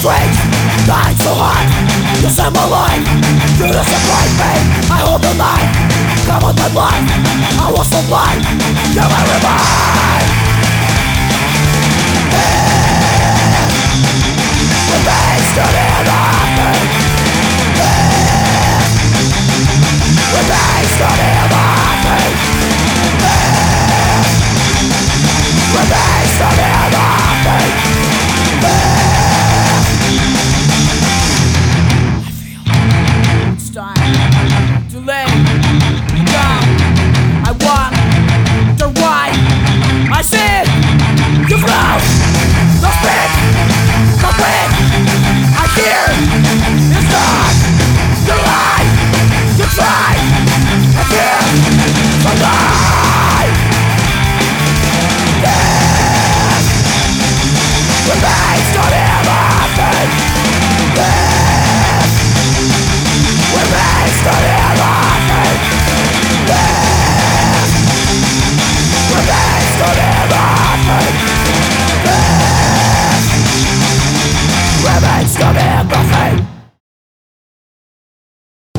streets, dying so hard. You set my life, you disappoint me. I hold the line, come on my life. I was so blind, you will remind. Remains to the nothing. Remains to the nothing. Remains to the nothing. Too late, come. I wonder why I see you flow, the spit, the wind. I hear it's not the lie. You try, I hear the lie. This remains to the nothing. This remains to the nothing. This remains to the nothing. This remains to the nothing.